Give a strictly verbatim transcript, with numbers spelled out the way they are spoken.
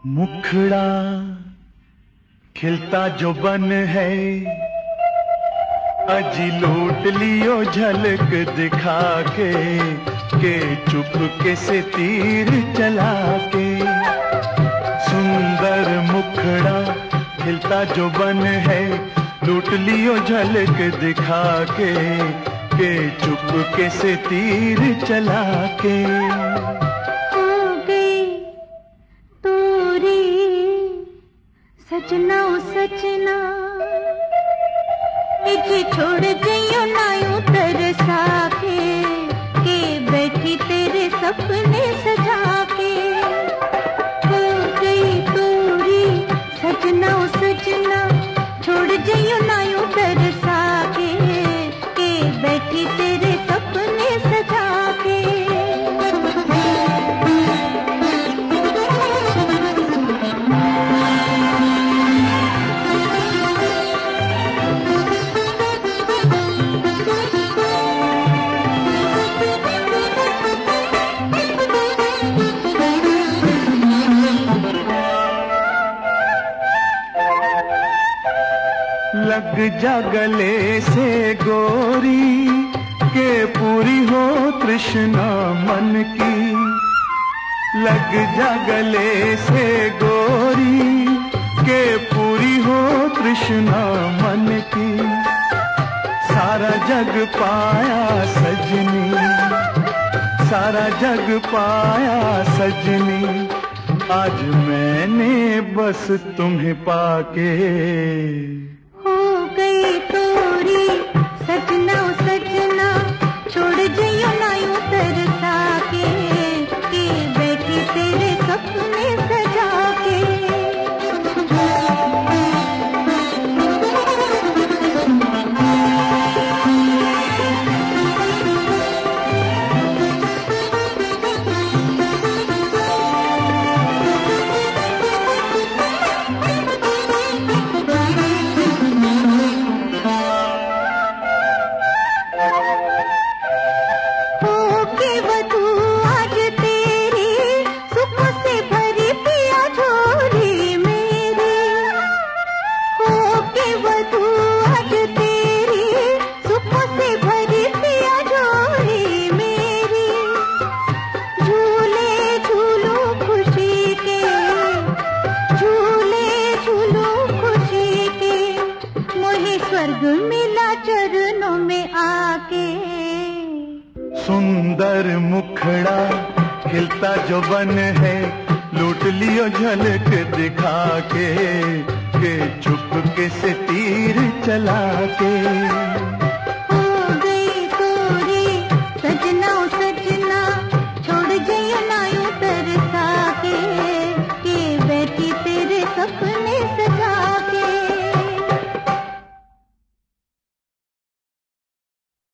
मुखड़ा खिलता जो बन है, अजी लूट लियो झलक दिखा के, के चुपके से तीर चला के। सुंदर मुखड़ा खिलता जो बन है, लूट लियो झलक दिखा के, के चुपके से तीर चला के। सजना ओ सजना इजे छोड़ जइयो ना यूं तरसा के, के बैठी तेरे सपने सजा के। हो गई दूरी सजना ओ सजना, छोड़ जइयो ना यूं तरसा के, के बैठी तेरे सपने सजा के। लग जा गले से गोरी, के पूरी हो तृष्णा मन की। लग जा गले से गोरी, के पूरी हो तृष्णा मन की। सारा जग पाया सजनी, सारा जग पाया सजनी, आज मैंने बस तुम्हें पाके। सजना ओ सजना, छोड़ जइयो ना यूं तरसा के, के बैठी तेरे सपने सजा के। स्वर्ग मिला चरणों में आके। सुंदर मुखड़ा खिलता जो बन है, लूट लियो झलक दिखा के, के चुपके से तीर चला के। हो गई दूरी सजना ओ सजना, छोड़ जइयो ना